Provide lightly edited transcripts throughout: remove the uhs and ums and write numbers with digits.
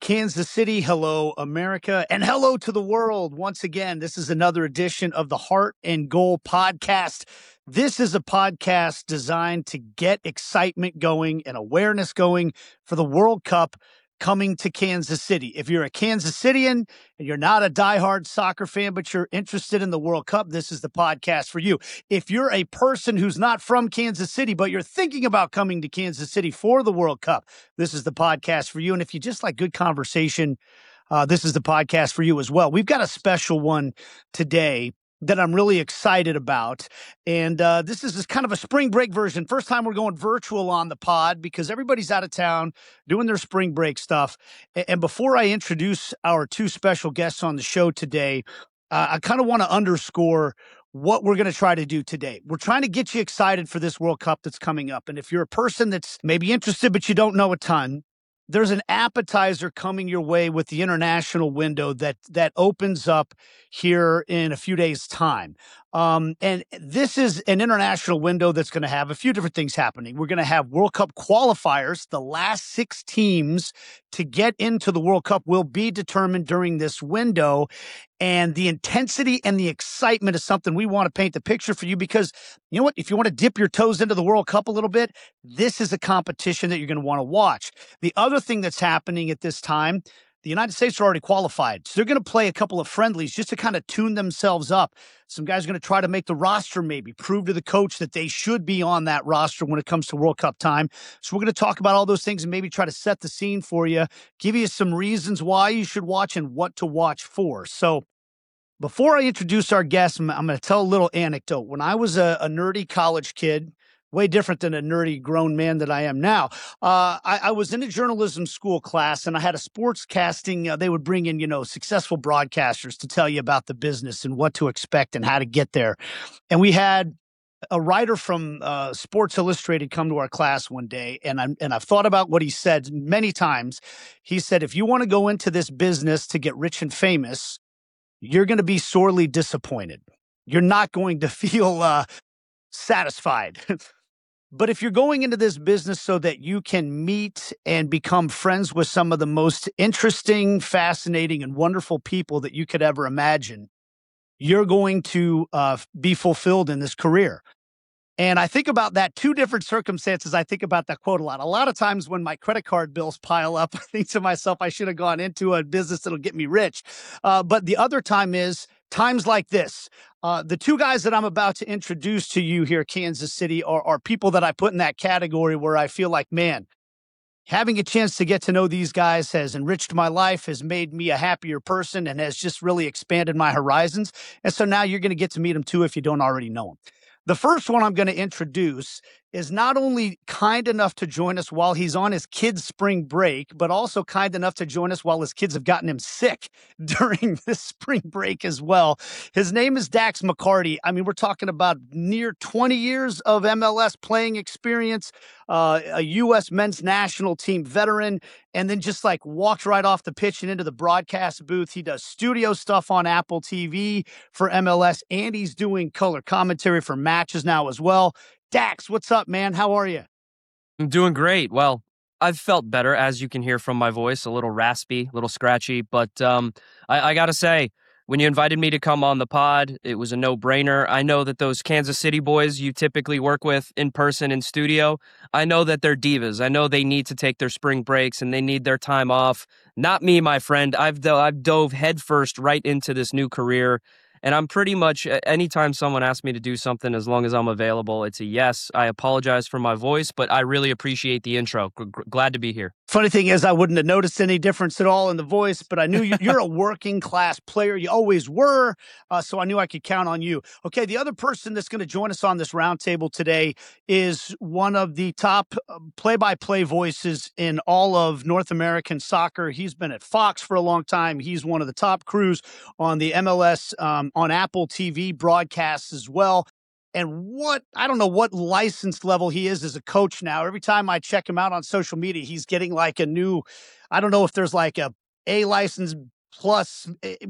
Kansas City. Hello, America. And hello to the world. Once again, this is another edition of the Heart and Goal podcast. This is a podcast designed to get excitement going and awareness going for the World Cup coming to Kansas City. If you're a Kansas Citian and you're not a diehard soccer fan, but you're interested in the World Cup, this is the podcast for you. If you're a person who's not from Kansas City, but you're thinking about coming to Kansas City for the World Cup, this is the podcast for you. And if you just like good conversation, this is the podcast for you as well. We've got a special one today that I'm really excited about. And this is kind of a spring break version. First time we're going virtual on the pod because everybody's out of town doing their spring break stuff. And before I introduce our two special guests on the show today, I kind of want to underscore what we're going to try to do today. We're trying to get you excited for this World Cup that's coming up. And if you're a person that's maybe interested, but you don't know a ton, there's an appetizer coming your way with the international window that opens up here in a few days' time. And this is an international window that's going to have a few different things happening. We're going to have World Cup qualifiers. The last 6 teams to get into the World Cup will be determined during this window. And the intensity and the excitement is something we want to paint the picture for you because, you know what, if you want to dip your toes into the World Cup a little bit, this is a competition that you're going to want to watch. The other thing that's happening at this time, the United States are already qualified. So they're going to play a couple of friendlies just to kind of tune themselves up. Some guys are going to try to make the roster, maybe prove to the coach that they should be on that roster when it comes to World Cup time. So we're going to talk about all those things and maybe try to set the scene for you, give you some reasons why you should watch and what to watch for. So before I introduce our guests, I'm going to tell a little anecdote. When I was a nerdy college kid, way different than a nerdy grown man that I am now, I was in a journalism school class and I had a sports casting. They would bring in, successful broadcasters to tell you about the business and what to expect and how to get there. And we had a writer from Sports Illustrated come to our class one day, and I've thought about what he said many times. He said, if you want to go into this business to get rich and famous, you're going to be sorely disappointed. You're not going to feel satisfied. But if you're going into this business so that you can meet and become friends with some of the most interesting, fascinating, and wonderful people that you could ever imagine, you're going to be fulfilled in this career. And I think about that, 2 different circumstances. I think about that quote a lot. A lot of times when my credit card bills pile up, I think to myself, I should have gone into a business that'll get me rich. But the other time is times like this. The 2 guys that I'm about to introduce to you here, Kansas City, are people that I put in that category where I feel like, man, having a chance to get to know these guys has enriched my life, has made me a happier person, and has just really expanded my horizons. And so now you're going to get to meet them too if you don't already know them. The first one I'm going to introduce is not only kind enough to join us while he's on his kid's spring break, but also kind enough to join us while his kids have gotten him sick during this spring break as well. His name is Dax McCarty. I mean, we're talking about near 20 years of MLS playing experience, a U.S. men's national team veteran, and then just like walked right off the pitch and into the broadcast booth. He does studio stuff on Apple TV for MLS, and he's doing color commentary for matches now as well. Dax, what's up, man? How are you? I'm doing great. Well, I've felt better, as you can hear from my voice, a little raspy, a little scratchy. But I got to say, when you invited me to come on the pod, it was a no-brainer. I know that those Kansas City boys you typically work with in person in studio, I know that they're divas. I know they need to take their spring breaks and they need their time off. Not me, my friend. I've dove headfirst right into this new career. And I'm pretty much, anytime someone asks me to do something, as long as I'm available, it's a yes. I apologize for my voice, but I really appreciate the intro. Glad to be here. Funny thing is, I wouldn't have noticed any difference at all in the voice, but I knew you're a working class player. You always were, so I knew I could count on you. Okay, the other person that's going to join us on this roundtable today is one of the top play-by-play voices in all of North American soccer. He's been at Fox for a long time. He's one of the top crews on the MLS, on Apple TV broadcasts as well. And I don't know what license level he is as a coach now. Every time I check him out on social media, he's getting like a new, I don't know if there's like a license plus,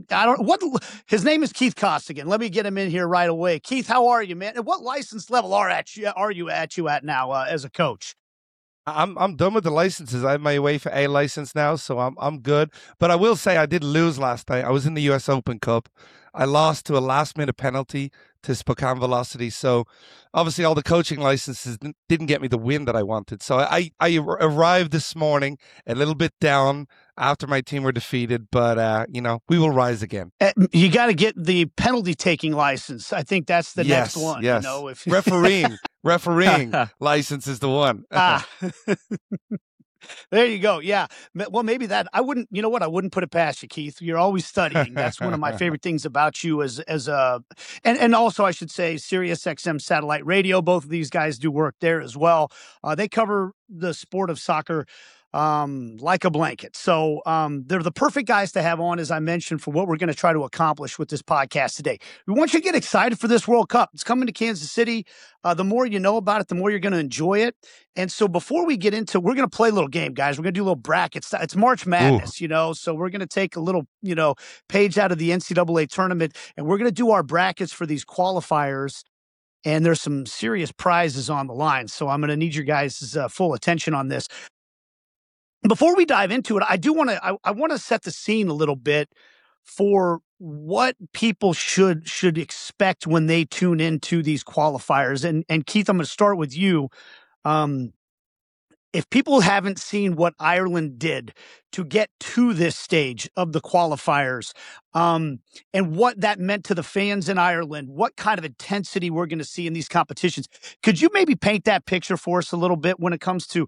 his name is Keith Costigan. Let me get him in here right away. Keith, how are you, man? And what license level are you at now as a coach? I'm done with the licenses. I have my UEFA A license now, so I'm good. But I will say I did lose last night. I was in the US Open Cup. I lost to a last minute penalty to Spokane Velocity. So obviously all the coaching licenses didn't get me the win that I wanted. So I arrived this morning a little bit down after my team were defeated, but we will rise again. You got to get the penalty taking license. I think that's the next one. Yes. If refereeing license is the one. There you go. Yeah. Well, maybe that I wouldn't. You know what? I wouldn't put it past you, Keith. You're always studying. That's one of my favorite things about you. And also I should say, Sirius XM Satellite Radio. Both of these guys do work there as well. They cover the sport of soccer like a blanket. So they're the perfect guys to have on, as I mentioned, for what we're going to try to accomplish with this podcast today. We want you to get excited for this World Cup. It's coming to Kansas City. The more you know about it, the more you're going to enjoy it. And so before we get into, we're going to play a little game, guys. We're going to do a little brackets. It's March Madness, so we're going to take a little, page out of the NCAA tournament, and we're going to do our brackets for these qualifiers. And there's some serious prizes on the line. So I'm going to need your guys' full attention on this. Before we dive into it, I want to set the scene a little bit for what people should expect when they tune into these qualifiers. And Keith, I'm going to start with you. If people haven't seen what Ireland did to get to this stage of the qualifiers, and what that meant to the fans in Ireland, what kind of intensity we're going to see in these competitions, could you maybe paint that picture for us a little bit when it comes to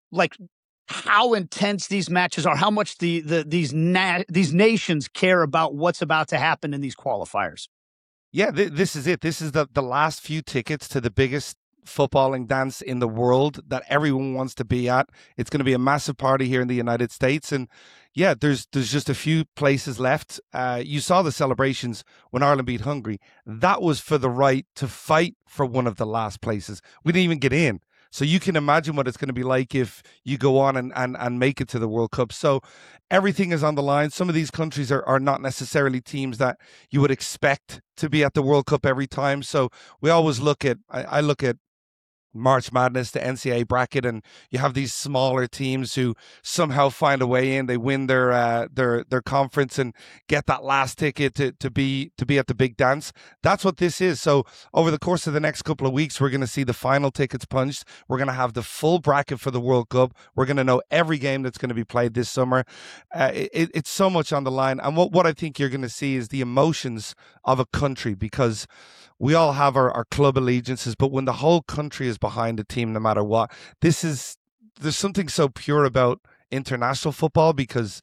how intense these matches are, how much these nations care about what's about to happen in these qualifiers? Yeah, this is it. This is the last few tickets to the biggest footballing dance in the world that everyone wants to be at. It's going to be a massive party here in the United States. And yeah, there's just a few places left. You saw the celebrations when Ireland beat Hungary. That was for the right to fight for one of the last places. We didn't even get in. So you can imagine what it's going to be like if you go on and make it to the World Cup. So everything is on the line. Some of these countries are not necessarily teams that you would expect to be at the World Cup every time. So we always I look at March Madness, the NCAA bracket, and you have these smaller teams who somehow find a way in. They win their conference and get that last ticket to be at the big dance. That's what this is. So over the course of the next couple of weeks, we're going to see the final tickets punched. We're going to have the full bracket for the World Cup. We're going to know every game that's going to be played this summer. It's so much on the line. And what I think you're going to see is the emotions of a country, because we all have our club allegiances, but when the whole country is behind a team, no matter what, there's something so pure about international football, because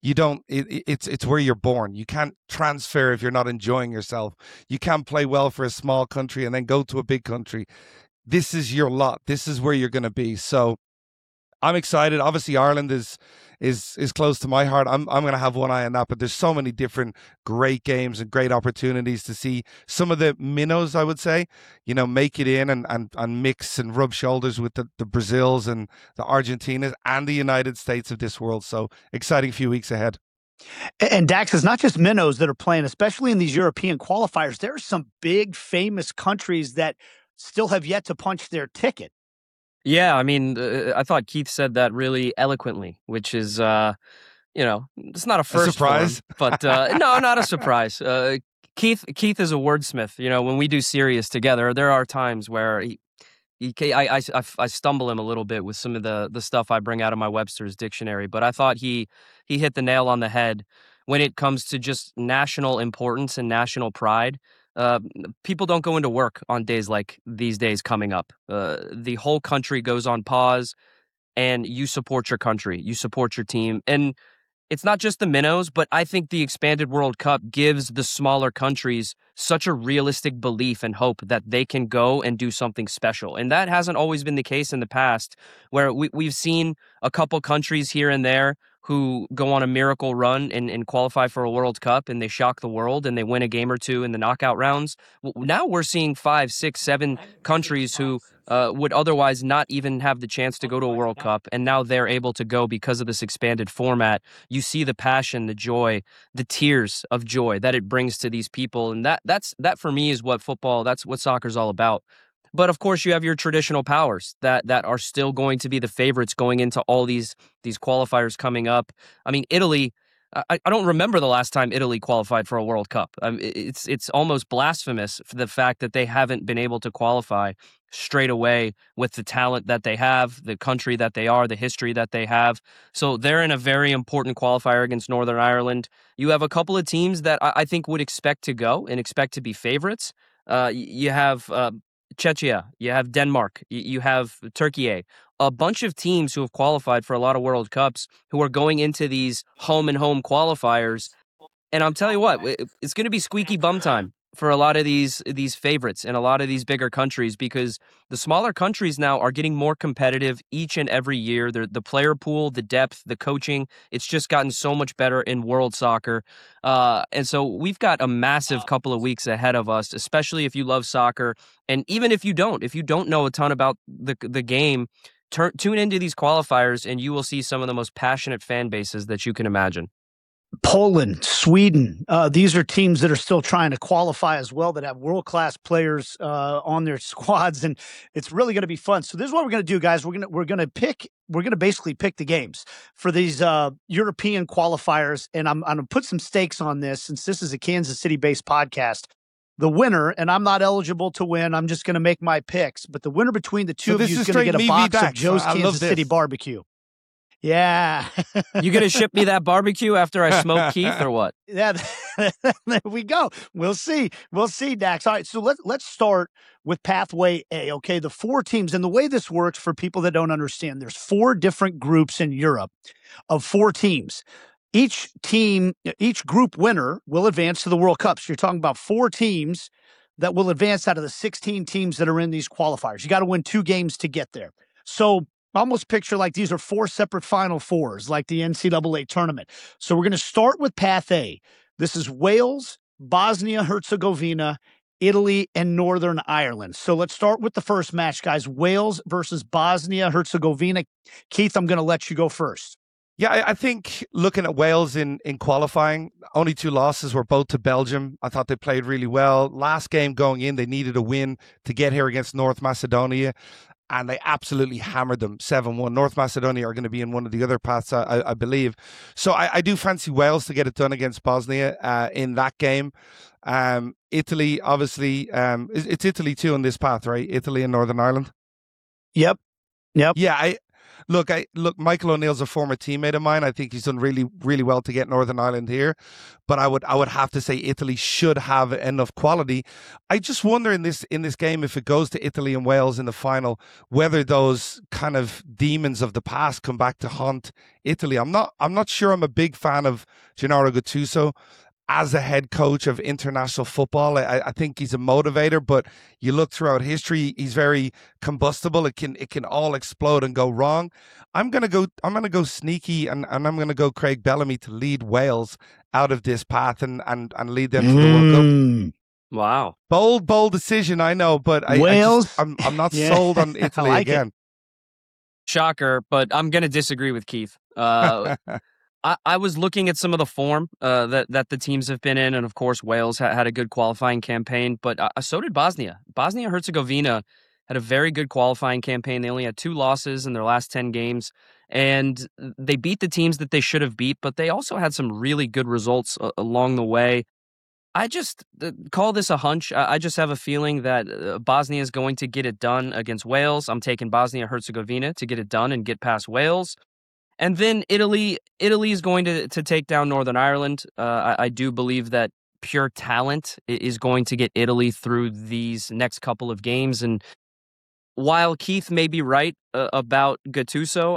it's where you're born. You can't transfer if you're not enjoying yourself. You can't play well for a small country and then go to a big country. This is your lot. This is where you're going to be. So I'm excited. Obviously, Ireland is close to my heart. I'm going to have one eye on that, but there's so many different great games and great opportunities to see some of the minnows, I would say, make it in and mix and rub shoulders with the Brazils and the Argentinas and the United States of this world. So exciting few weeks ahead. And Dax, it's not just minnows that are playing, especially in these European qualifiers. There are some big, famous countries that still have yet to punch their ticket. Yeah, I mean, I thought Keith said that really eloquently, which is, it's not a first surprise, but no, not a surprise. Keith is a wordsmith. When we do Sirius together, there are times where I stumble him a little bit with some of the stuff I bring out of my Webster's dictionary, but I thought he hit the nail on the head when it comes to just national importance and national pride. People don't go into work on days like these days coming up. The whole country goes on pause, and you support your country. You support your team. And it's not just the minnows, but I think the expanded World Cup gives the smaller countries such a realistic belief and hope that they can go and do something special. And that hasn't always been the case in the past, where we've seen a couple countries here and there who go on a miracle run and qualify for a World Cup, and they shock the world and they win a game or two in the knockout rounds. Now we're seeing 5, 6, 7 countries who would otherwise not even have the chance to go to a World Cup, and now they're able to go because of this expanded format. You see the passion, the joy, the tears of joy that it brings to these people, and that for me is what football, that's what soccer's all about. But of course, you have your traditional powers that are still going to be the favorites going into all these qualifiers coming up. I mean, Italy. I don't remember the last time Italy qualified for a World Cup. It's almost blasphemous for the fact that they haven't been able to qualify straight away with the talent that they have, the country that they are, the history that they have. So they're in a very important qualifier against Northern Ireland. You have a couple of teams that I think would expect to go and expect to be favorites. You have Czechia, you have Denmark, you have Turkey, a bunch of teams who have qualified for a lot of World Cups who are going into these home and home qualifiers. And I'm telling you what, it's going to be squeaky bum time for a lot of these favorites and a lot of these bigger countries, because the smaller countries now are getting more competitive each and every year. The player pool, the depth, the coaching, it's just gotten so much better in world soccer. And so we've got a massive couple of weeks ahead of us, especially if you love soccer. And even if you don't know a ton about the game, tune into these qualifiers and you will see some of the most passionate fan bases that you can imagine. Poland, Sweden, these are teams that are still trying to qualify as well, that have world-class players on their squads, and it's really going to be fun. So this is what we're going to do, guys. We're going to basically pick the games for these European qualifiers, and I'm going to put some stakes on this since this is a Kansas City-based podcast. The winner, and I'm not eligible to win, I'm just going to make my picks, but the winner between the two of you is going to get a box of Joe's Kansas City barbecue. Yeah. You going to ship me that barbecue after I smoke Keith or what? Yeah, there we go. We'll see. We'll see, Dax. All right, so let's start with Pathway A, okay? The 4 teams, and the way this works for people that don't understand, there's 4 different groups in Europe of 4 teams. Each group winner will advance to the World Cup. So you're talking about 4 teams that will advance out of the 16 teams that are in these qualifiers. You got to win 2 games to get there. So almost picture like these are 4 separate Final Fours, like the NCAA tournament. So we're going to start with Path A. This is Wales, Bosnia-Herzegovina, Italy, and Northern Ireland. So let's start with the first match, guys. Wales versus Bosnia-Herzegovina. Keith, I'm going to let you go first. Yeah, I think looking at Wales in qualifying, only 2 losses were both to Belgium. I thought they played really well. Last game going in, they needed a win to get here against North Macedonia, and they absolutely hammered them 7-1. North Macedonia are going to be in one of the other paths, I believe. So I do fancy Wales to get it done against Bosnia in that game. Italy, obviously, it's Italy too on this path, right? Italy and Northern Ireland. Yep. Yeah, Look, Michael O'Neill's a former teammate of mine. I think he's done really, really well to get Northern Ireland here. But I would have to say Italy should have enough quality. I just wonder in this game, if it goes to Italy and Wales in the final, whether those kind of demons of the past come back to haunt Italy. I'm not sure I'm a big fan of Gennaro Gattuso as a head coach of international football. I think he's a motivator, but you look throughout history, he's very combustible. It can all explode and go wrong. I'm gonna go sneaky, and I'm gonna go Craig Bellamy to lead Wales out of this path and lead them to the World Cup. Wow. Bold decision, I know, but Wales? I'm not sold on Italy like again. Shocker, but I'm going to disagree with Keith. I was looking at some of the form that the teams have been in, and of course Wales had a good qualifying campaign, but so did Bosnia. Bosnia-Herzegovina had a very good qualifying campaign. They only had 2 losses in their last 10 games, and they beat the teams that they should have beat, but they also had some really good results along the way. I just call this a hunch. I just have a feeling that Bosnia is going to get it done against Wales. I'm taking Bosnia-Herzegovina to get it done and get past Wales. And then Italy is going to take down Northern Ireland. I do believe that pure talent is going to get Italy through these next couple of games. And while Keith may be right about Gattuso,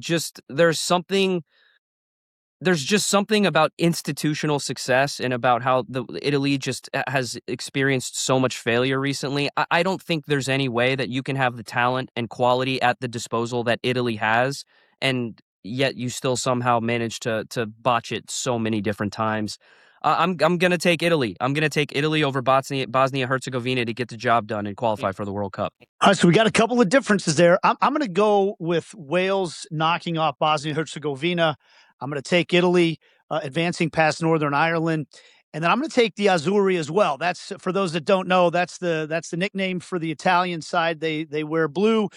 there's just something about institutional success and about how Italy just has experienced so much failure recently. I don't think there's any way that you can have the talent and quality at the disposal that Italy has, and yet you still somehow manage to botch it so many different times. I'm going to take Italy. I'm going to take Italy over Bosnia-Herzegovina to get the job done and qualify for the World Cup. All right, so we got a couple of differences there. I'm going to go with Wales knocking off Bosnia-Herzegovina. I'm going to take Italy advancing past Northern Ireland. And then I'm going to take the Azzurri as well. That's, for those that don't know, that's the nickname for the Italian side. They wear blue.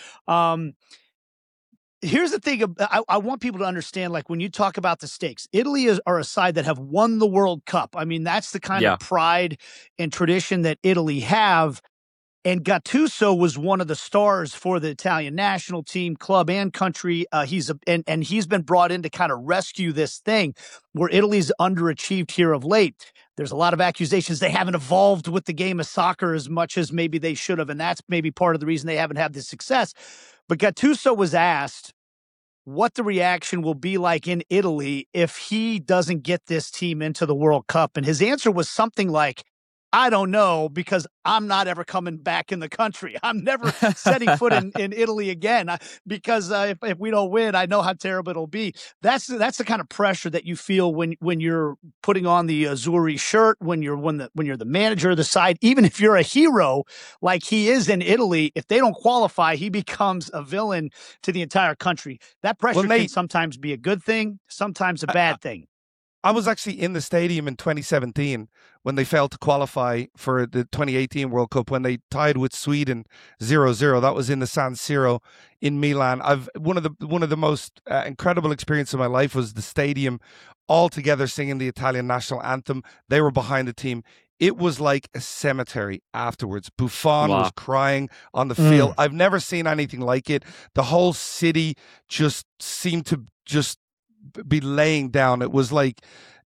Here's the thing. I want people to understand, like, when you talk about the stakes, Italy are a side that have won the World Cup. I mean, that's the kind of pride and tradition that Italy have. And Gattuso was one of the stars for the Italian national team, club and country. He's been brought in to kind of rescue this thing where Italy's underachieved here of late. There's a lot of accusations they haven't evolved with the game of soccer as much as maybe they should have, and that's maybe part of the reason they haven't had this success. But Gattuso was asked what the reaction will be like in Italy if he doesn't get this team into the World Cup. And his answer was something like, I don't know, because I'm not ever coming back in the country. I'm never setting foot in Italy again because if we don't win, I know how terrible it'll be. That's the kind of pressure that you feel when you're putting on the Azzurri shirt, when you're the manager of the side. Even if you're a hero like he is in Italy, if they don't qualify, he becomes a villain to the entire country. That pressure can sometimes be a good thing, sometimes a bad thing. I was actually in the stadium in 2017 when they failed to qualify for the 2018 World Cup, when they tied with Sweden 0-0. That was in the San Siro in Milan. One of the most incredible experiences of my life was the stadium all together singing the Italian national anthem. They were behind the team. It was like a cemetery afterwards. Buffon was crying on the field. I've never seen anything like it. The whole city just seemed to just be laying down. It was like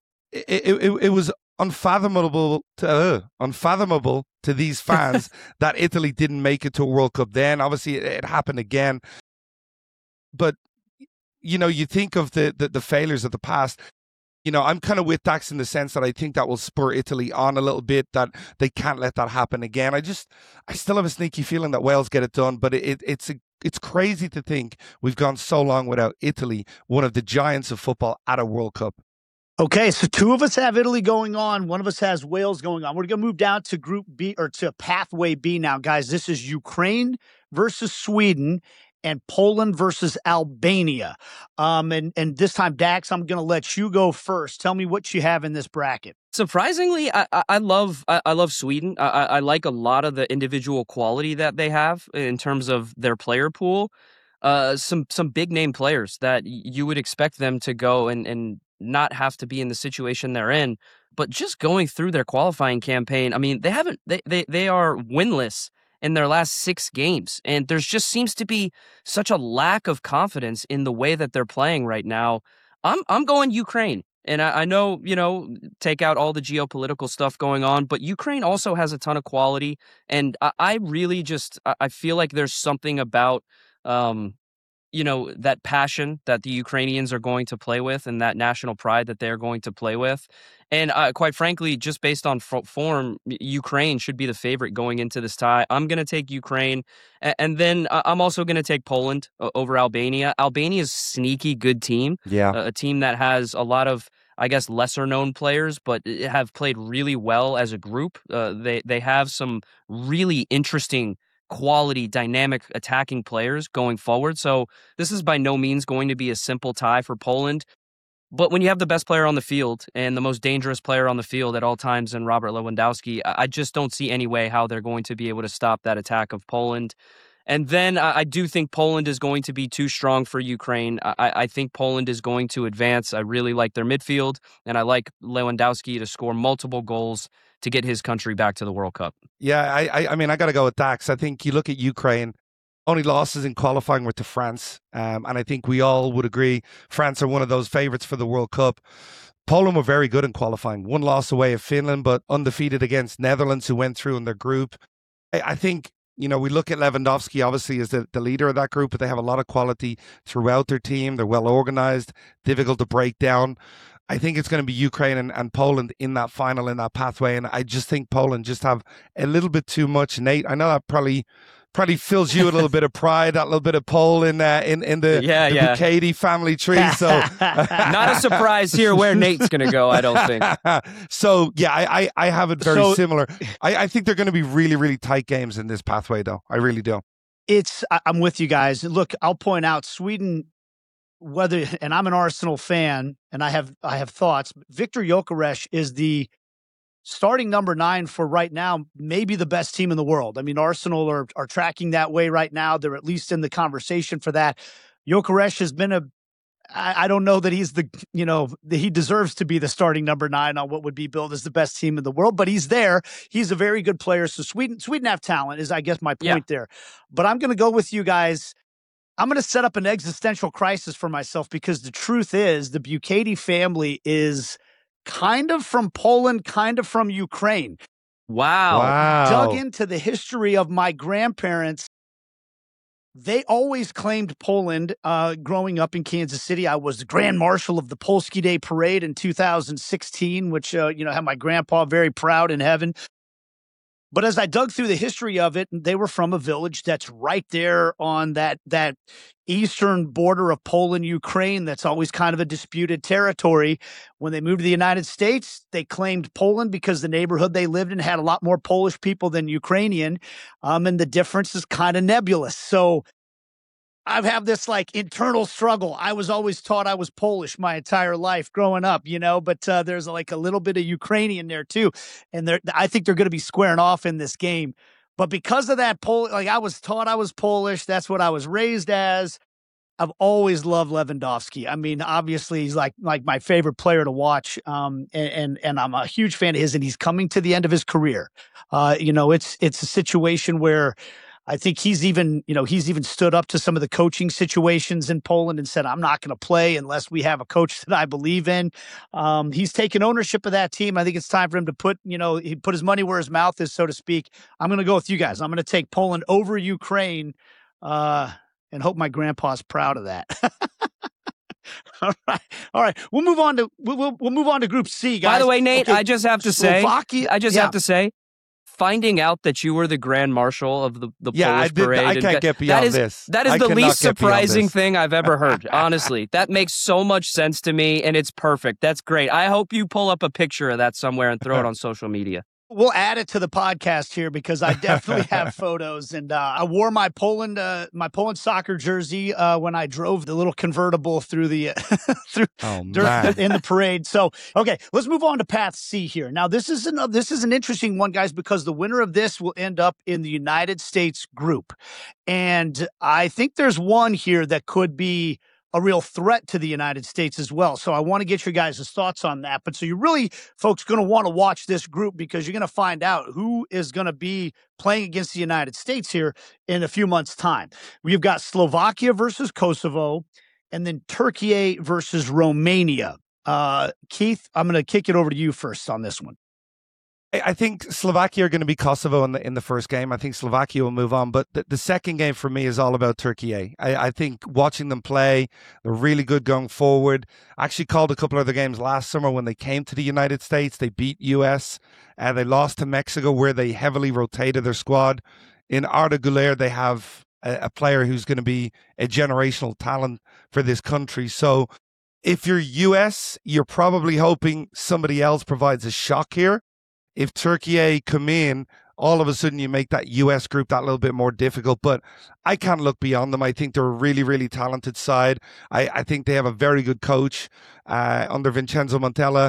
it was unfathomable to these fans that Italy didn't make it to a World Cup. Then obviously it happened again, but you think of the failures of the past. I'm kind of with Dax in the sense that I think that will spur Italy on a little bit, that they can't let that happen again. I still have a sneaky feeling that Wales get it done, but it's crazy to think we've gone so long without Italy, one of the giants of football, at a World Cup. Okay, so two of us have Italy going on. One of us has Wales going on. We're going to move down to Group B, or to Pathway B now, guys. This is Ukraine versus Sweden and Poland versus Albania. And this time, Dax, I'm going to let you go first. Tell me what you have in this bracket. Surprisingly, I love Sweden. I like a lot of the individual quality that they have in terms of their player pool. Some big name players that you would expect them to go and not have to be in the situation they're in. But just going through their qualifying campaign, I mean, they are winless in their last 6 games. And there just seems to be such a lack of confidence in the way that they're playing right now. I'm going Ukraine. And I know, take out all the geopolitical stuff going on, but Ukraine also has a ton of quality. And I really I feel like there's something about, that passion that the Ukrainians are going to play with, and that national pride that they're going to play with. And quite frankly, just based on form, Ukraine should be the favorite going into this tie. I'm going to take Ukraine. And then I'm also going to take Poland over Albania. Albania's sneaky good team. Yeah. A team that has a lot of, I guess, lesser known players, but have played really well as a group. They have some really interesting quality, dynamic attacking players going forward. So this is by no means going to be a simple tie for Poland. But when you have the best player on the field and the most dangerous player on the field at all times in Robert Lewandowski, I just don't see any way how they're going to be able to stop that attack of Poland. And then I do think Poland is going to be too strong for Ukraine. I think Poland is going to advance. I really like their midfield, and I like Lewandowski to score multiple goals to get his country back to the World Cup. Yeah, I mean, I got to go with Dax. I think you look at Ukraine, only losses in qualifying were to France. And I think we all would agree France are one of those favorites for the World Cup. Poland were very good in qualifying. 1 loss away of Finland, but undefeated against Netherlands, who went through in their group. I think, we look at Lewandowski, obviously, as the leader of that group, but they have a lot of quality throughout their team. They're well organized, difficult to break down. I think it's going to be Ukraine and Poland in that final, in that pathway. And I just think Poland just have a little bit too much. Nate, I know that probably fills you a little bit of pride, that little bit of Pole in the Bukaty family tree. So not a surprise here where Nate's going to go, I don't think. So yeah, I have it very similar. I think they're going to be really, really tight games in this pathway, though. I really do. I'm with you guys. Look, I'll point out Sweden. And I'm an Arsenal fan, and I have thoughts. Viktor Gyökeres is the starting number 9 for right now, maybe the best team in the world. I mean, Arsenal are tracking that way right now. They're at least in the conversation for that. Gyökeres has been I don't know that he's he deserves to be the starting number 9 on what would be billed as the best team in the world, but he's there. He's a very good player. So Sweden have talent is, I guess, my point there. But I'm going to go with you guys. I'm going to set up an existential crisis for myself because the truth is the Bukaty family is kind of from Poland, kind of from Ukraine. Wow. Dug into the history of my grandparents. They always claimed Poland growing up in Kansas City. I was the Grand Marshal of the Polski Day Parade in 2016, which, had my grandpa very proud in heaven. But as I dug through the history of it, they were from a village that's right there on that eastern border of Poland, Ukraine. That's always kind of a disputed territory. When they moved to the United States, they claimed Poland because the neighborhood they lived in had a lot more Polish people than Ukrainian. And the difference is kind of nebulous. So I have this internal struggle. I was always taught I was Polish my entire life growing up, but there's a little bit of Ukrainian there too. And I think they're going to be squaring off in this game. But because of that, I was taught I was Polish. That's what I was raised as. I've always loved Lewandowski. I mean, obviously he's like my favorite player to watch. And I'm a huge fan of his, and he's coming to the end of his career. It's a situation where I think he's even stood up to some of the coaching situations in Poland and said, I'm not going to play unless we have a coach that I believe in. He's taken ownership of that team. I think it's time for him to he put his money where his mouth is, so to speak. I'm going to go with you guys. I'm going to take Poland over Ukraine and hope my grandpa's proud of that. All right. We'll move on to Group C, guys. By the way, Nate, okay. I just have to say, finding out that you were the Grand Marshal of the Polish parade. I can't get beyond this. That is the least surprising thing I've ever heard, honestly. That makes so much sense to me, and it's perfect. That's great. I hope you pull up a picture of that somewhere and throw it on social media. We'll add it to the podcast here because I definitely have photos, and I wore my Poland soccer jersey when I drove the little convertible through the in the parade. So, okay, let's move on to Path C here. Now, this is an interesting one, guys, because the winner of this will end up in the United States group, and I think there's one here that could be a real threat to the United States as well. So I want to get your guys' thoughts on that. But so you really, folks, going to want to watch this group because you're going to find out who is going to be playing against the United States here in a few months' time. We've got Slovakia versus Kosovo, and then Turkey versus Romania. Keith, I'm going to kick it over to you first on this one. I think Slovakia are going to be Kosovo in the first game. I think Slovakia will move on. But the second game for me is all about Turkey. I think watching them play, they're really good going forward. I actually called a couple of their games last summer when they came to the United States. They beat US. They lost to Mexico where they heavily rotated their squad. In Arda Güler, they have a player who's going to be a generational talent for this country. So if you're US, you're probably hoping somebody else provides a shock here. If Turkey come in, all of a sudden you make that US group that little bit more difficult. But I can't look beyond them. I think they're a really, really talented side. I think they have a very good coach under Vincenzo Montella.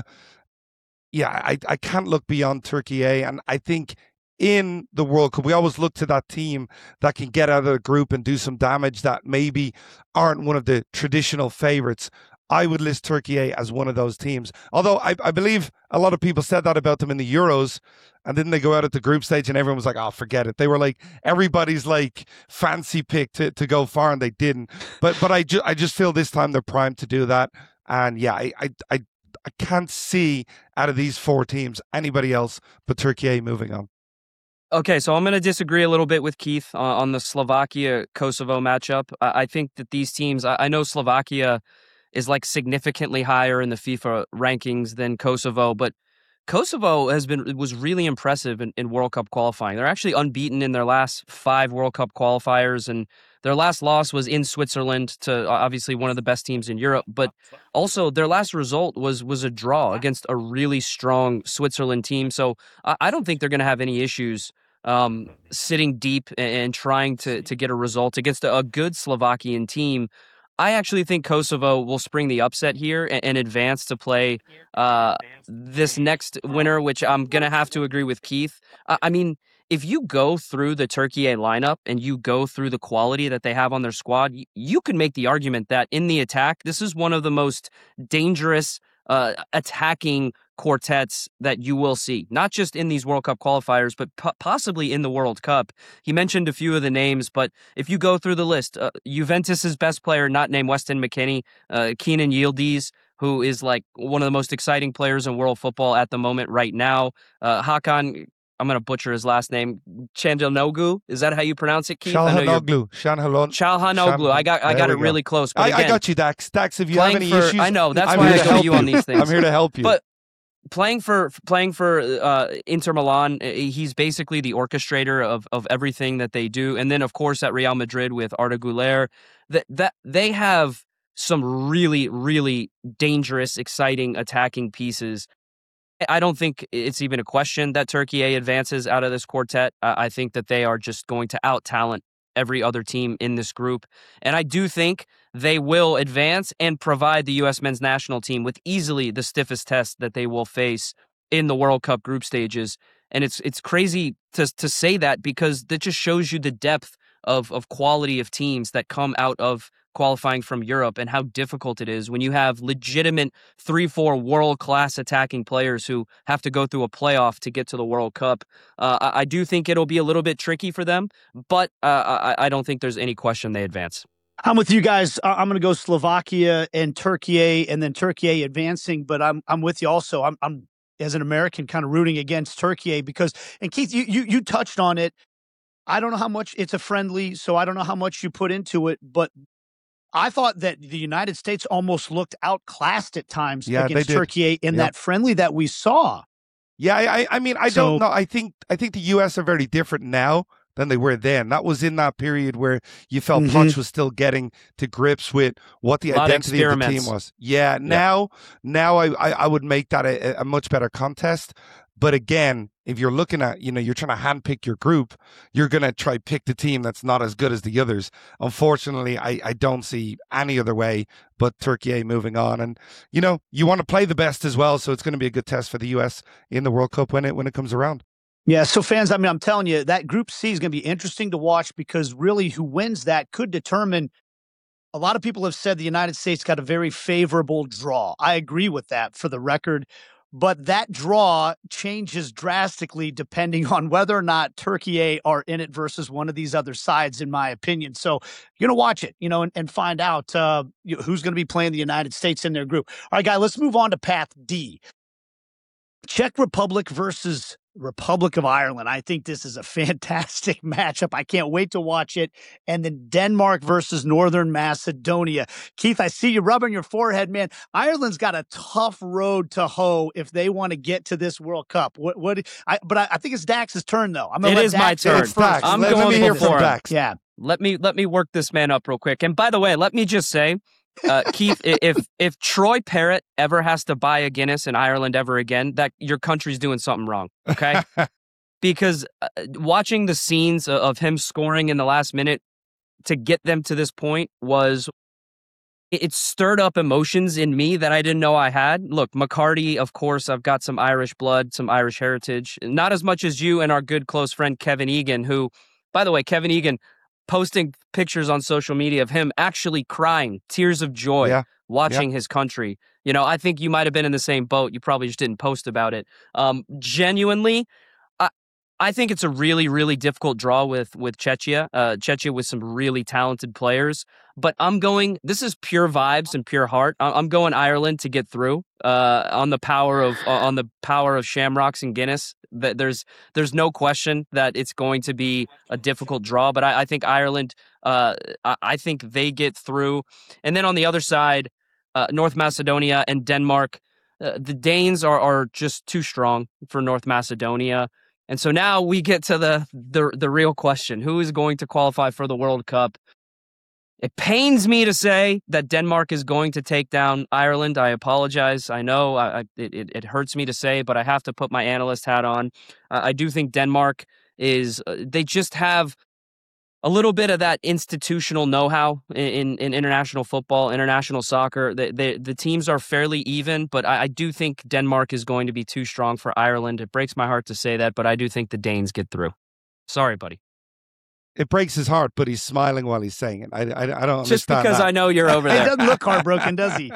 Yeah, I can't look beyond Turkey. And I think in the World Cup, we always look to that team that can get out of the group and do some damage that maybe aren't one of the traditional favorites. I would list Turkey as one of those teams. Although I believe a lot of people said that about them in the Euros, and then they go out at the group stage and everyone was like, oh, forget it. They were like everybody's fancy pick to go far, and they didn't. But I just feel this time they're primed to do that. And yeah, I can't see out of these four teams anybody else but Turkey moving on. Okay, so I'm going to disagree a little bit with Keith on the Slovakia-Kosovo matchup. I think that these teams, I know Slovakia is significantly higher in the FIFA rankings than Kosovo, but Kosovo was really impressive in World Cup qualifying. They're actually unbeaten in their last 5 World Cup qualifiers, and their last loss was in Switzerland to obviously one of the best teams in Europe, but also their last result was a draw against a really strong Switzerland team. So I don't think they're going to have any issues sitting deep and trying to get a result against a good Slovakian team. I actually think Kosovo will spring the upset here and advance to play this next winner, which I'm going to have to agree with Keith. I mean, if you go through the Turkey A lineup and you go through the quality that they have on their squad, you can make the argument that in the attack, this is one of the most dangerous attacking quartets that you will see, not just in these World Cup qualifiers, but possibly in the World Cup. He mentioned a few of the names, but if you go through the list, Juventus's best player, not named Weston McKennie, Kenan Yildiz, who is like one of the most exciting players in world football at the moment right now. Hakan, I'm going to butcher his last name, Çalhanoğlu. Is that how you pronounce it, Keith? Çalhanoğlu. Çalhanoğlu. I got it really close. But again, I got you, Dax. Dax, if you have any issues, I know. That's I'm why here I to go to help you on these things. I'm here to help you. But playing for Inter Milan, he's basically the orchestrator of everything that they do. And then, of course, at Real Madrid with Arda Güler, that they have some really, really dangerous, exciting attacking pieces. I don't think it's even a question that Turkey A advances out of this quartet. I think that they are just going to out-talent every other team in this group. And I do think they will advance and provide the U.S. men's national team with easily the stiffest test that they will face in the World Cup group stages. And it's crazy to say that because that just shows you the depth of quality of teams that come out of qualifying from Europe and how difficult it is when you have legitimate 3-4 world-class attacking players who have to go through a playoff to get to the World Cup. I do think it'll be a little bit tricky for them, but I don't think there's any question they advance. I'm with you guys. I'm going to go Slovakia and Turkey A, and then Turkey A advancing, but I'm with you also. I'm as an American kind of rooting against Turkey A because, and Keith, you touched on it. I don't know how much it's a friendly, so I don't know how much you put into it, but I thought that the United States almost looked outclassed at times against Turkey in that friendly that we saw. Yeah, I mean, I don't know. I think the U.S. are very different now than they were then. That was in that period where you felt Poch was still getting to grips with what the identity of the team was. Yeah, now I would make that a much better contest. But again, if you're looking at, you're trying to handpick your group, you're going to try pick the team that's not as good as the others. Unfortunately, I don't see any other way but Turkey A moving on. And, you want to play the best as well. So it's going to be a good test for the U.S. in the World Cup when it comes around. Yeah, so fans, I mean, I'm telling you, that Group C is going to be interesting to watch because really who wins that could determine. A lot of people have said the United States got a very favorable draw. I agree with that for the record. But that draw changes drastically depending on whether or not Turkey A are in it versus one of these other sides, in my opinion. So you're going to watch it, and find out who's going to be playing the United States in their group. All right, guys, let's move on to Path D. Czech Republic versus Republic of Ireland. I think this is a fantastic matchup. I can't wait to watch it. And then Denmark versus Northern Macedonia. Keith, I see you rubbing your forehead, man. Ireland's got a tough road to hoe if they want to get to this World Cup. But I think it's Dax's turn, though. It is my turn. I'm going before Dax. Yeah. Let me work this man up real quick. And by the way, let me just say, Keith, if Troy Parrott ever has to buy a Guinness in Ireland ever again, that your country's doing something wrong, okay? Because watching the scenes of him scoring in the last minute to get them to this point it stirred up emotions in me that I didn't know I had. Look, McCarty, of course, I've got some Irish blood, some Irish heritage. Not as much as you and our good close friend Kevin Egan, who, by the way, Kevin Egan, posting pictures on social media of him actually crying, tears of joy, watching his country. I think you might have been in the same boat. You probably just didn't post about it. Genuinely, I think it's a really, really difficult draw with Czechia. Czechia with some really talented players. But this is pure vibes and pure heart. I'm going Ireland to get through on the power of Shamrocks and Guinness. There's no question that it's going to be a difficult draw, but I think Ireland, I think they get through. And then on the other side, North Macedonia and Denmark, the Danes are just too strong for North Macedonia. And so now we get to the real question. Who is going to qualify for the World Cup? It pains me to say that Denmark is going to take down Ireland. I apologize. I know it hurts me to say, but I have to put my analyst hat on. I do think Denmark they just have a little bit of that institutional know-how in international football, international soccer. The teams are fairly even, but I do think Denmark is going to be too strong for Ireland. It breaks my heart to say that, but I do think the Danes get through. Sorry, buddy. It breaks his heart, but he's smiling while he's saying it. I don't understand just because that. I know you're over there. He doesn't look heartbroken, does he?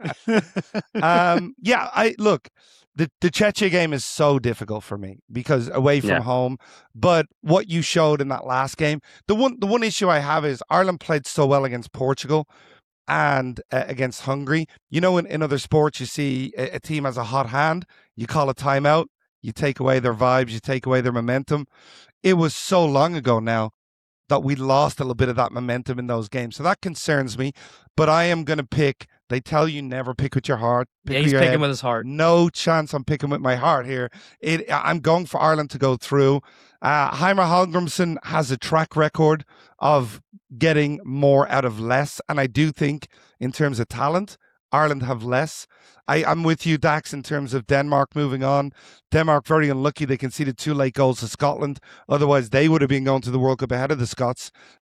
Look. The Czechia game is so difficult for me because away from home. But what you showed in that last game, the one issue I have is Ireland played so well against Portugal and against Hungary. You know, in other sports, you see a team has a hot hand, you call a timeout, you take away their vibes, you take away their momentum. It was so long ago now that we lost a little bit of that momentum in those games. So that concerns me. But I am going to pick. They tell you never pick with your heart. He's picking with his heart. No chance I'm picking with my heart here. I'm going for Ireland to go through. Heimer Hallgrimsson has a track record of getting more out of less. And I do think in terms of talent, Ireland have less. I'm with you, Dax, in terms of Denmark moving on. Denmark very unlucky. They conceded 2 late goals to Scotland. Otherwise, they would have been going to the World Cup ahead of the Scots.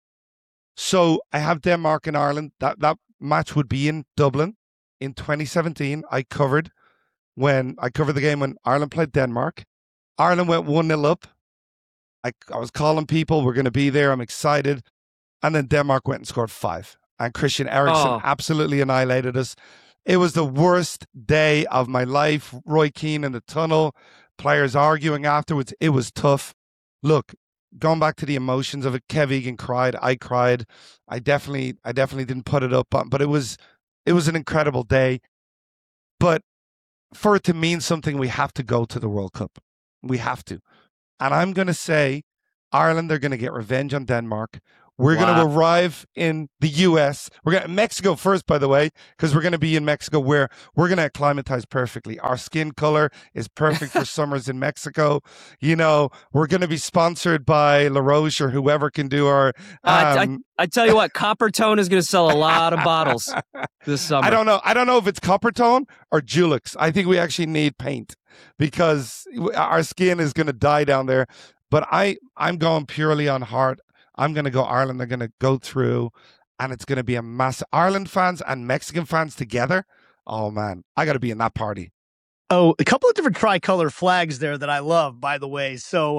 So I have Denmark and Ireland. That match would be in Dublin in 2017. I covered the game when Ireland played Denmark. Ireland went 1-0 up. I was calling people, we're going to be there. I'm excited. And then Denmark went and scored 5. And Christian Eriksen absolutely annihilated us. It was the worst day of my life. Roy Keane in the tunnel, players arguing afterwards. It was tough. Look, going back to the emotions of it, Kev Egan cried. I cried. I definitely didn't put it up, but it was an incredible day. But for it to mean something, we have to go to the World Cup. We have to. And I'm going to say Ireland are going to get revenge on Denmark. We're going to arrive in the U.S. We're going to Mexico first, by the way, because we're going to be in Mexico where we're going to acclimatize perfectly. Our skin color is perfect for summers in Mexico. You know, we're going to be sponsored by La Roche or whoever can do our. I tell you what, Coppertone is going to sell a lot of bottles this summer. I don't know if it's Coppertone or Dulux. I think we actually need paint because our skin is going to die down there. But I'm going purely on heart. I'm going to go Ireland. They're going to go through, and it's going to be a massive Ireland fans and Mexican fans together. Oh man, I got to be in that party. Oh, a couple of different tricolor flags there that I love, by the way. So,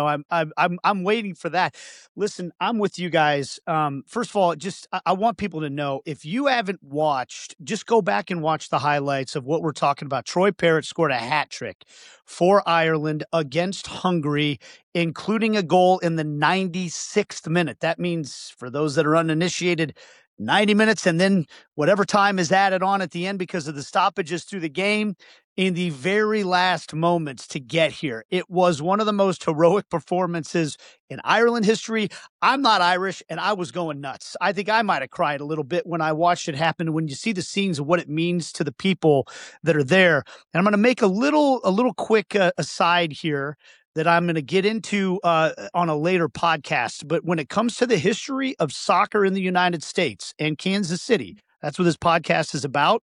I'm waiting for that. Listen, I'm with you guys. First of all, I want people to know, if you haven't watched, just go back and watch the highlights of what we're talking about. Troy Parrott scored a hat trick for Ireland against Hungary, including a goal in the 96th minute. That means, for those that are uninitiated, 90 minutes, and then whatever time is added on at the end because of the stoppages through the game in the very last moments to get here. It was one of the most heroic performances in Ireland history. I'm not Irish, and I was going nuts. I think I might have cried a little bit when I watched it happen, when you see the scenes of what it means to the people that are there. And I'm going to make a little quick aside here that I'm going to get into on a later podcast. But when it comes to the history of soccer in the United States and Kansas City, that's what this podcast is about.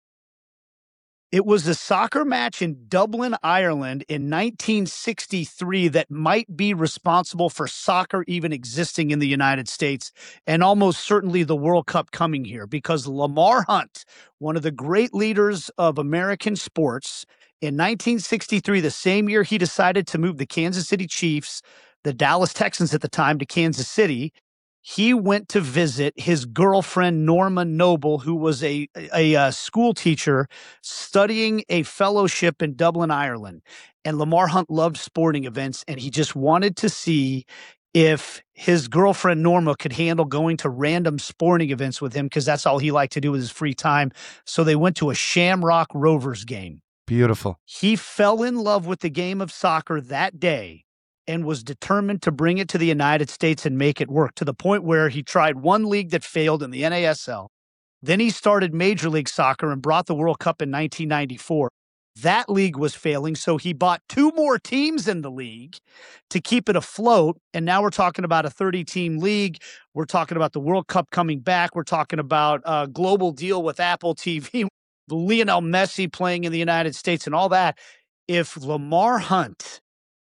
It was a soccer match in Dublin, Ireland in 1963 that might be responsible for soccer even existing in the United States, and almost certainly the World Cup coming here, because Lamar Hunt, one of the great leaders of American sports, in 1963, the same year he decided to move the Kansas City Chiefs, the Dallas Texans at the time, to Kansas City, he went to visit his girlfriend, Norma Noble, who was a school teacher studying a fellowship in Dublin, Ireland. And Lamar Hunt loved sporting events, and he just wanted to see if his girlfriend, Norma, could handle going to random sporting events with him, because that's all he liked to do with his free time. So they went to a Shamrock Rovers game. Beautiful. He fell in love with the game of soccer that day and was determined to bring it to the United States and make it work, to the point where he tried one league that failed in the NASL. Then he started Major League Soccer and brought the World Cup in 1994. That league was failing, so he bought 2 more teams in the league to keep it afloat. And now we're talking about a 30-team league. We're talking about the World Cup coming back. We're talking about a global deal with Apple TV, Lionel Messi playing in the United States and all that. If Lamar Hunt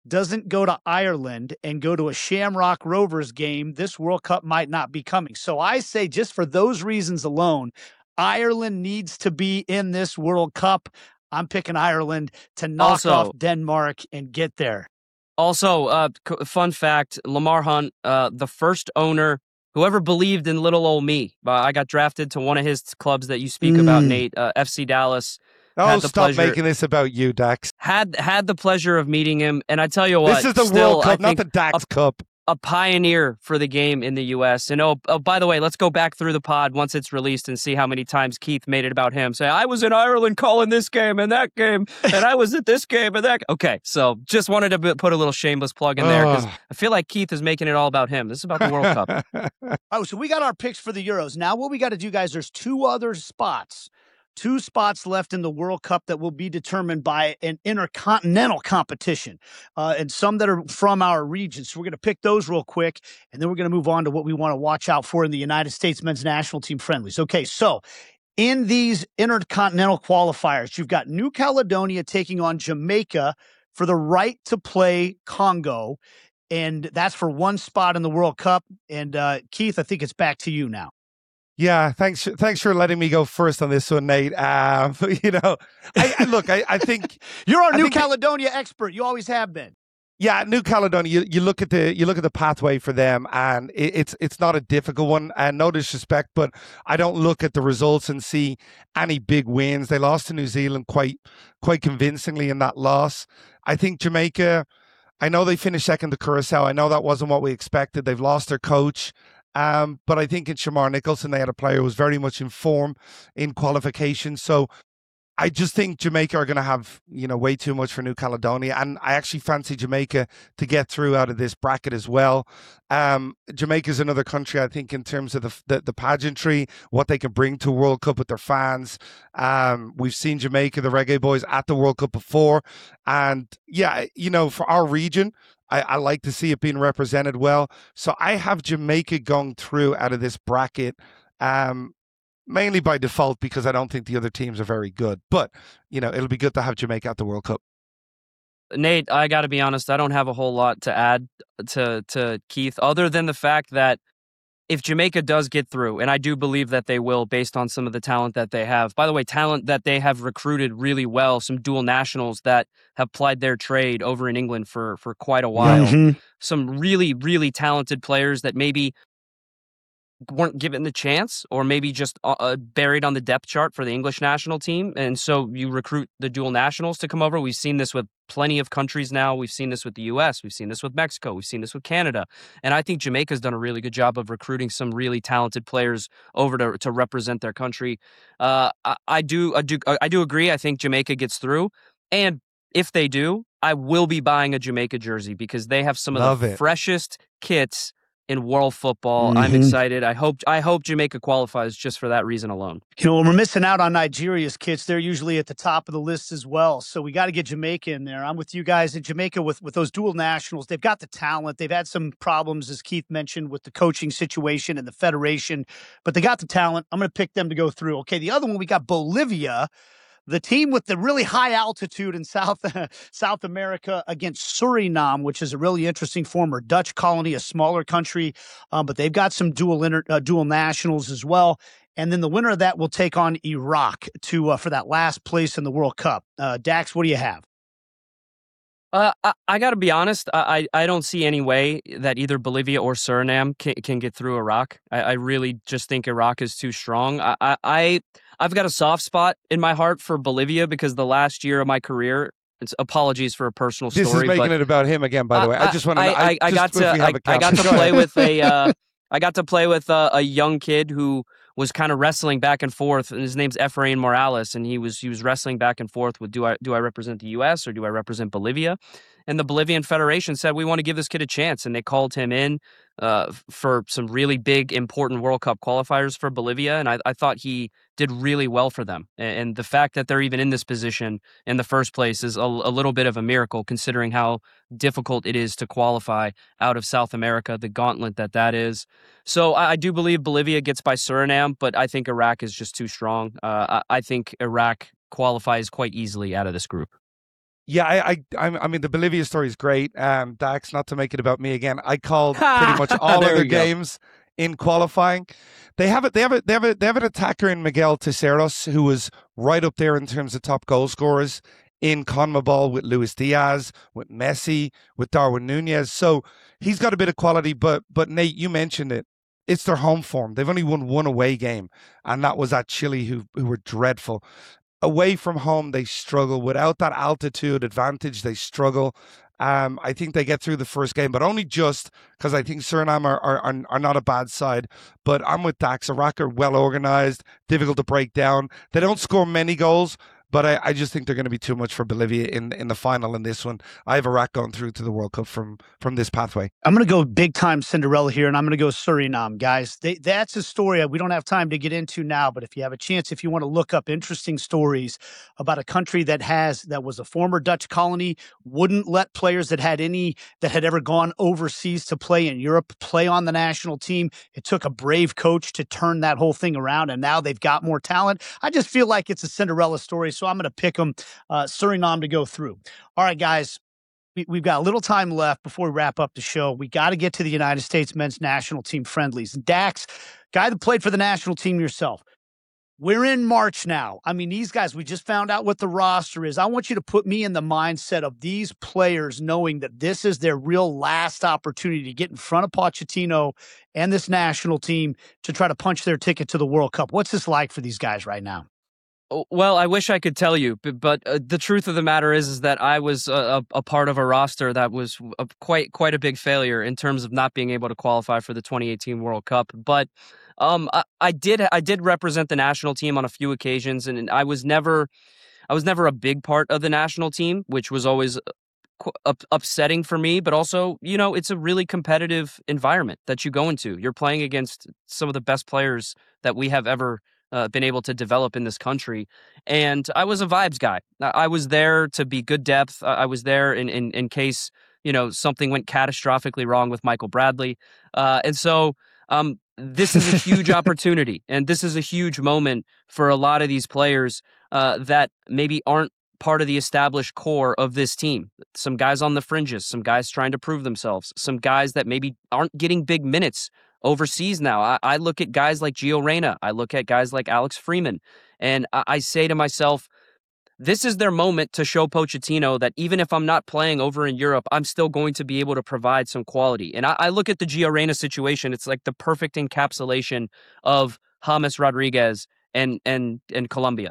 doesn't go to Ireland and go to a Shamrock Rovers game, this World Cup might not be coming. So I say, just for those reasons alone, Ireland needs to be in this World Cup. I'm picking Ireland to knock off Denmark and get there. Also, fun fact, Lamar Hunt, the first owner, whoever believed in little old me. I got drafted to one of his clubs that you speak about, Nate, FC Dallas. Oh, stop making this about you, Dax. Had the pleasure of meeting him, and I tell you what, this is the World Cup, not the Dax Cup. A pioneer for the game in the U.S. And by the way, let's go back through the pod once it's released and see how many times Keith made it about him. Say, I was in Ireland calling this game and that game, and I was at this game and that. Okay, so just wanted to put a little shameless plug in there because I feel like Keith is making it all about him. This is about the World Cup. Oh, so we got our picks for the Euros. Now what we got to do, guys, there's two spots left in the World Cup that will be determined by an intercontinental competition, and some that are from our region. So we're going to pick those real quick, and then we're going to move on to what we want to watch out for in the United States men's national team friendlies. Okay, so in these intercontinental qualifiers, you've got New Caledonia taking on Jamaica for the right to play Congo, and that's for one spot in the World Cup. And Keith, I think it's back to you now. Yeah, thanks for letting me go first on this one, Nate. I think you're our New Caledonia expert. You always have been. Yeah, New Caledonia. You look at the pathway for them, and it's not a difficult one. And no disrespect, but I don't look at the results and see any big wins. They lost to New Zealand quite convincingly in that loss. I think Jamaica. I know they finished second to Curacao. I know that wasn't what we expected. They've lost their coach. But I think in Shamar Nicholson, they had a player who was very much in form in qualification. So I just think Jamaica are going to have, way too much for New Caledonia. And I actually fancy Jamaica to get through out of this bracket as well. Jamaica is another country, I think, in terms of the pageantry, what they can bring to World Cup with their fans. We've seen Jamaica, the Reggae Boys, at the World Cup before. And yeah, for our region, I like to see it being represented well. So I have Jamaica going through out of this bracket, mainly by default because I don't think the other teams are very good. But, it'll be good to have Jamaica at the World Cup. Nate, I got to be honest, I don't have a whole lot to add to Keith, other than the fact that if Jamaica does get through, and I do believe that they will based on some of the talent that they have. By the way, talent that they have recruited really well, some dual nationals that have plied their trade over in England for quite a while. Mm-hmm. Some really, really talented players that maybe weren't given the chance or maybe just buried on the depth chart for the English national team. And so you recruit the dual nationals to come over. We've seen this with plenty of countries now. We've seen this with the U.S. We've seen this with Mexico. We've seen this with Canada. And I think Jamaica's done a really good job of recruiting some really talented players over to represent their country. I do agree. I think Jamaica gets through. And if they do, I will be buying a Jamaica jersey because they have some of the freshest kits in world football. Mm-hmm. I'm excited. I hope Jamaica qualifies just for that reason alone. When we're missing out on Nigeria's kits, they're usually at the top of the list as well. So we got to get Jamaica in there. I'm with you guys. In Jamaica, with those dual nationals, they've got the talent. They've had some problems, as Keith mentioned, with the coaching situation and the federation, but they got the talent. I'm going to pick them to go through. Okay, the other one, we got Bolivia, the team with the really high altitude in South America against Suriname, which is a really interesting former Dutch colony, a smaller country, but they've got some dual nationals as well. And then the winner of that will take on Iraq for that last place in the World Cup. Dax, what do you have? I got to be honest. I don't see any way that either Bolivia or Suriname can get through Iraq. I really just think Iraq is too strong. I've got a soft spot in my heart for Bolivia because the last year of my career. Apologies for a personal story. This is making it about him again, by the way. I just want to. I got to play with a young kid who was kind of wrestling back and forth, and his name's Efrain Morales, and he was wrestling back and forth with do I represent the U.S. or do I represent Bolivia? And the Bolivian Federation said, we want to give this kid a chance, and they called him in for some really big, important World Cup qualifiers for Bolivia, and I thought he did really well for them. And the fact that they're even in this position in the first place is a little bit of a miracle, considering how difficult it is to qualify out of South America, the gauntlet that is. So I do believe Bolivia gets by Suriname, but I think Iraq is just too strong. I think Iraq qualifies quite easily out of this group. Yeah, I mean, the Bolivia story is great. Dax, not to make it about me again. I called pretty much all There other you go. games in qualifying. They have an attacker in Miguel Terceros who was right up there in terms of top goal scorers in CONMEBOL with Luis Diaz, with Messi, with Darwin Nunez. So he's got a bit of quality. But Nate, you mentioned it. It's their home form. They've only won one away game, and that was at Chile, who were dreadful. Away from home, they struggle. Without that altitude advantage, they struggle. I think they get through the first game, but only just because I think Suriname are not a bad side. But I'm with Dax. Iraq are well organized, difficult to break down. They don't score many goals, but I just think they're going to be too much for Bolivia in the final in this one. I have Iraq going through to the World Cup from this pathway. I'm going to go big time Cinderella here, and I'm going to go Suriname, guys. That's a story we don't have time to get into now, but if you have a chance, if you want to look up interesting stories about a country that was a former Dutch colony, wouldn't let players that had ever gone overseas to play in Europe play on the national team. It took a brave coach to turn that whole thing around, and now they've got more talent. I just feel like it's a Cinderella story, so I'm going to pick them, Suriname, to go through. All right, guys. We've got a little time left before we wrap up the show. We got to get to the United States men's national team friendlies. Dax, guy that played for the national team yourself. We're in March now. I mean, these guys, we just found out what the roster is. I want you to put me in the mindset of these players knowing that this is their real last opportunity to get in front of Pochettino and this national team to try to punch their ticket to the World Cup. What's this like for these guys right now? Well, I wish I could tell you, but the truth of the matter is that I was a part of a roster that was quite a big failure in terms of not being able to qualify for the 2018 World Cup. But I did represent the national team on a few occasions, and I was never a big part of the national team, which was always upsetting for me. But also, it's a really competitive environment that you go into. You're playing against some of the best players that we have ever been able to develop in this country. And I was a vibes guy. I was there to be good depth. I was there in case, something went catastrophically wrong with Michael Bradley. And so this is a huge opportunity. And this is a huge moment for a lot of these players that maybe aren't part of the established core of this team. Some guys on the fringes, some guys trying to prove themselves, some guys that maybe aren't getting big minutes overseas now. I look at guys like Gio Reyna. I look at guys like Alex Freeman. And I say to myself, this is their moment to show Pochettino that even if I'm not playing over in Europe, I'm still going to be able to provide some quality. And I look at the Gio Reyna situation. It's like the perfect encapsulation of James Rodriguez and Colombia.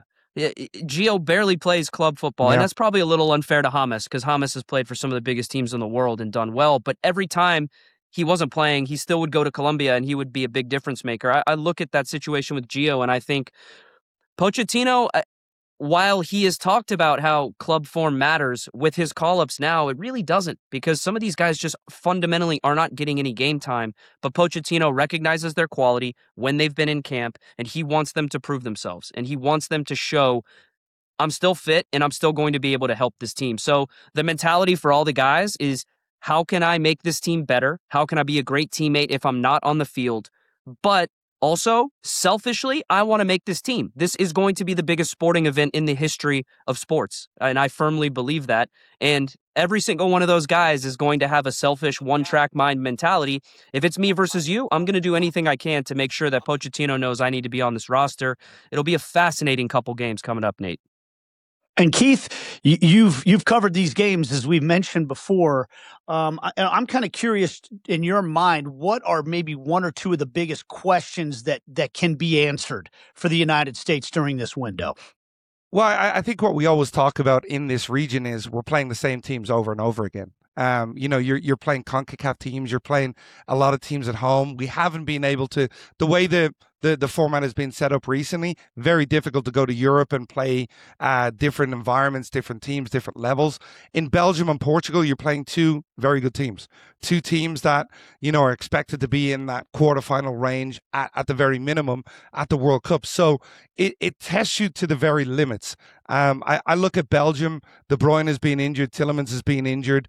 Gio barely plays club football, and that's probably a little unfair to James because James has played for some of the biggest teams in the world and done well. But every time he wasn't playing, he still would go to Colombia and he would be a big difference maker. I look at that situation with Gio and I think Pochettino, while he has talked about how club form matters with his call-ups now, it really doesn't because some of these guys just fundamentally are not getting any game time. But Pochettino recognizes their quality when they've been in camp and he wants them to prove themselves and he wants them to show I'm still fit and I'm still going to be able to help this team. So the mentality for all the guys is, how can I make this team better? How can I be a great teammate if I'm not on the field? But also, selfishly, I want to make this team. This is going to be the biggest sporting event in the history of sports. And I firmly believe that. And every single one of those guys is going to have a selfish one-track mind mentality. If it's me versus you, I'm going to do anything I can to make sure that Pochettino knows I need to be on this roster. It'll be a fascinating couple games coming up, Nate. And Keith, you've covered these games as we've mentioned before. I'm kind of curious, in your mind, what are maybe one or two of the biggest questions that can be answered for the United States during this window? Well, I think what we always talk about in this region is we're playing the same teams over and over again. You're playing CONCACAF teams. You're playing a lot of teams at home. We haven't been able to, the way the format has been set up recently, very difficult to go to Europe and play different environments, different teams, different levels. In Belgium and Portugal, you're playing two very good teams, two teams that, are expected to be in that quarterfinal range at the very minimum at the World Cup. So it tests you to the very limits. I look at Belgium. De Bruyne has been injured. Tielemans has been injured.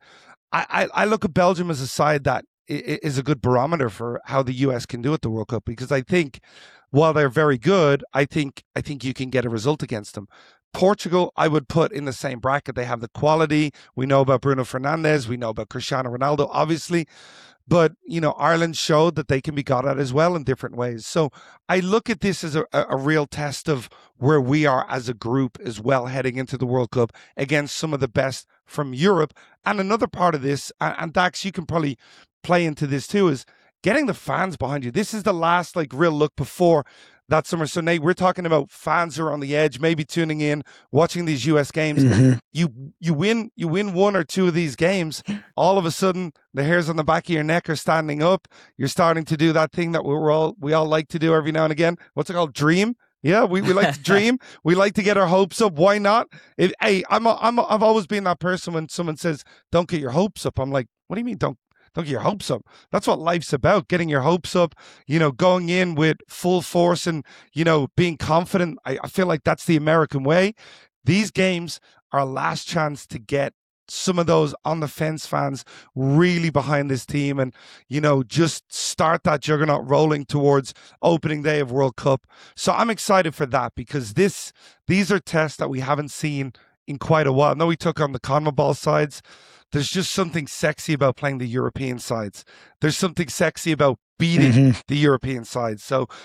I look at Belgium as a side that is a good barometer for how the US can do at the World Cup, because I think while they're very good, I think you can get a result against them. Portugal, I would put in the same bracket. They have the quality. We know about Bruno Fernandes. We know about Cristiano Ronaldo, obviously. But, Ireland showed that they can be got at as well in different ways. So I look at this as a real test of where we are as a group as well heading into the World Cup against some of the best from Europe. And another part of this, and Dax, you can probably play into this too, is getting the fans behind you. This is the last real look before that summer. So Nate, we're talking about fans who are on the edge, maybe tuning in, watching these US games. Mm-hmm. You win one or two of these games, all of a sudden the hairs on the back of your neck are standing up. You're starting to do that thing that we all like to do every now and again. What's it called? Dream. Yeah, we like to dream. We like to get our hopes up. Why not? I've always been that person when someone says, "Don't get your hopes up." I'm like, what do you mean don't get your hopes up? That's what life's about, getting your hopes up, going in with full force and, being confident. I feel like that's the American way. These games are a last chance to get some of those on the fence fans really behind this team and, just start that juggernaut rolling towards opening day of World Cup. So I'm excited for that because these are tests that we haven't seen in quite a while. I know we took on the CONMEBOL sides. There's just something sexy about playing the European sides. There's something sexy about beating the European sides.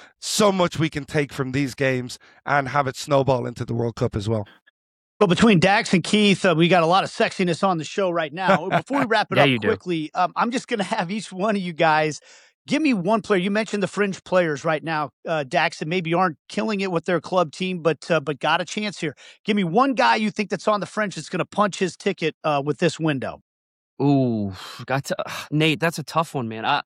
So much we can take from these games and have it snowball into the World Cup as well. Well, between Dax and Keith, we got a lot of sexiness on the show right now. Before we wrap it up quickly, I'm just going to have each one of you guys give me one player. You mentioned the fringe players right now, Dax, that maybe aren't killing it with their club team, but got a chance here. Give me one guy you think that's on the fringe that's going to punch his ticket with this window. Ooh, Nate, that's a tough one, man.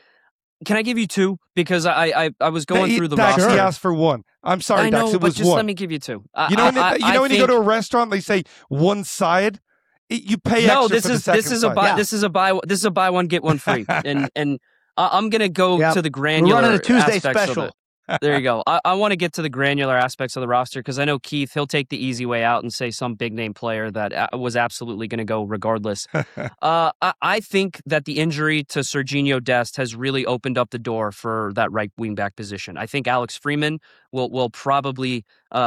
Can I give you two? Because I was going through the roster. Dax, he asked for one. I'm sorry, Dax, it was just one. Let me give you two. When you go to a restaurant, they say one side. You pay extra for the second side. This is a buy one get one free, and I'm gonna go to the granular. We're running a Tuesday aspects special. Of it. There you go. I want to get to the granular aspects of the roster because I know Keith, he'll take the easy way out and say some big name player that was absolutely going to go regardless. I think that the injury to Sergiño Dest has really opened up the door for that right wing back position. I think Alex Freeman will probably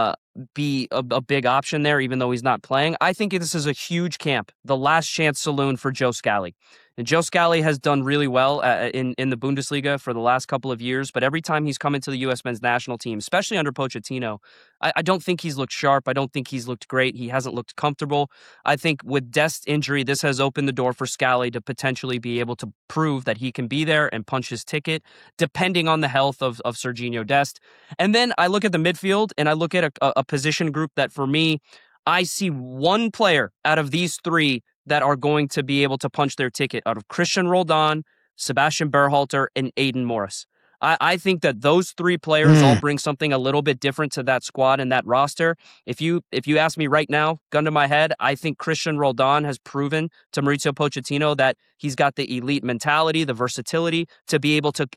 be a big option there, even though he's not playing. I think this is a huge camp, the last chance saloon for Joe Scally. And Joe Scally has done really well in the Bundesliga for the last couple of years, but every time he's come into the U.S. men's national team, especially under Pochettino, I don't think he's looked sharp. I don't think he's looked great. He hasn't looked comfortable. I think with Dest's injury, this has opened the door for Scally to potentially be able to prove that he can be there and punch his ticket, depending on the health of Sergiño Dest. And then I look at the midfield, and I look at a position group that, for me, I see one player out of these three that are going to be able to punch their ticket out of Christian Roldan, Sebastian Berhalter, and Aidan Morris. I think that those three players all bring something a little bit different to that squad and that roster. If you ask me right now, gun to my head, I think Christian Roldan has proven to Mauricio Pochettino that he's got the elite mentality, the versatility to be able to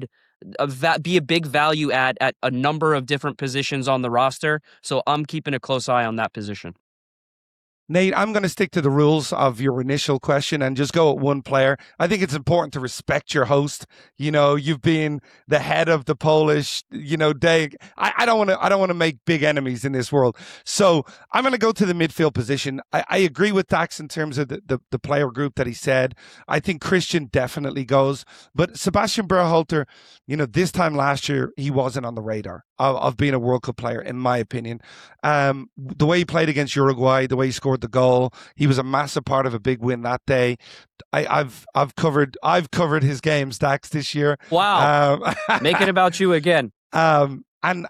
be a big value add at a number of different positions on the roster. So I'm keeping a close eye on that position. Nate, I'm going to stick to the rules of your initial question and just go at one player. I think it's important to respect your host. You've been the head of the Polish, day. I don't want to make big enemies in this world. So I'm going to go to the midfield position. I agree with Dax in terms of the player group that he said. I think Christian definitely goes. But Sebastian Berhalter, this time last year, he wasn't on the radar of being a World Cup player, in my opinion. The way he played against Uruguay, the way he scored the goal, he was a massive part of a big win that day. I've covered his games, Dax, this year. Wow, make it about you again. And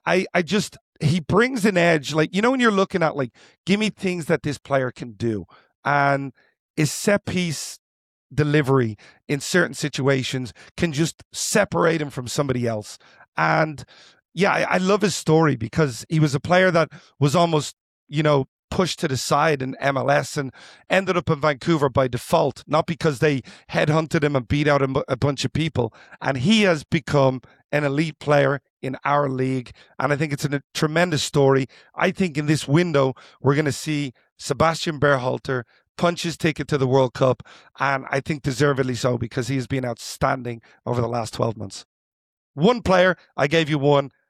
he brings an edge, when you're looking at give me things that this player can do, and his set piece delivery in certain situations can just separate him from somebody else. And yeah, I love his story because he was a player that was almost, pushed to the side in MLS and ended up in Vancouver by default, not because they headhunted him and beat out a bunch of people. And he has become an elite player in our league. And I think it's a tremendous story. I think in this window, we're going to see Sebastian Berhalter punch his ticket to the World Cup. And I think deservedly so because he has been outstanding over the last 12 months. One player, I gave you one.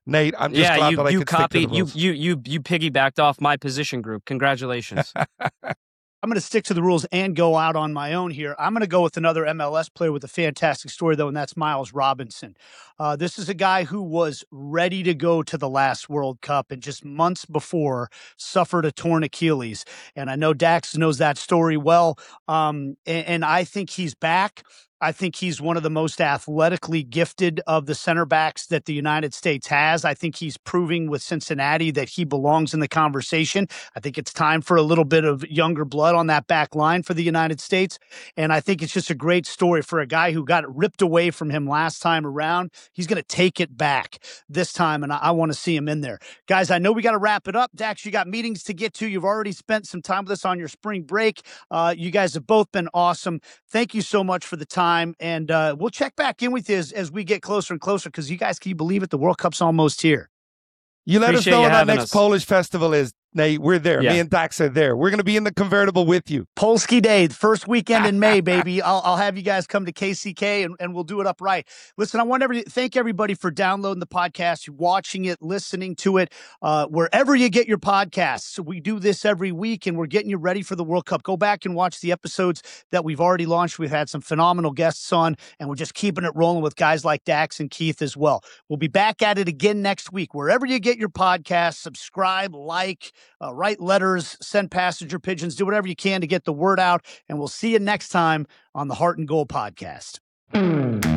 Nate, I'm just glad that I could stick to the rules. You piggybacked off my position group. Congratulations. I'm going to stick to the rules and go out on my own here. I'm going to go with another MLS player with a fantastic story, though, and that's Miles Robinson. This is a guy who was ready to go to the last World Cup and just months before suffered a torn Achilles. And I know Dax knows that story well. And I think he's back. I think he's one of the most athletically gifted of the center backs that the United States has. I think he's proving with Cincinnati that he belongs in the conversation. I think it's time for a little bit of younger blood on that back line for the United States. And I think it's just a great story for a guy who got it ripped away from him last time around. He's going to take it back this time, and I want to see him in there. Guys, I know we got to wrap it up. Dax, you got meetings to get to. You've already spent some time with us on your spring break. You guys have both been awesome. Thank you so much for the time. And we'll check back in with you as we get closer and closer, because you guys, can you believe it? The World Cup's almost here. You let Appreciate us know you when that having next us. Polish festival is, Nate. We're there. Yeah. Me and Dax are there. We're going to be in the convertible with you. Polski Day, the first weekend in May, baby. I'll have you guys come to KCK and we'll do it up right. Listen, I want to thank everybody for downloading the podcast, watching it, listening to it, wherever you get your podcasts. So we do this every week, and we're getting you ready for the World Cup. Go back and watch the episodes that we've already launched. We've had some phenomenal guests on, and we're just keeping it rolling with guys like Dax and Keith as well. We'll be back at it again next week. Wherever you get your podcasts, subscribe, like, write letters, send passenger pigeons, do whatever you can to get the word out. And we'll see you next time on the Heart and Goal podcast.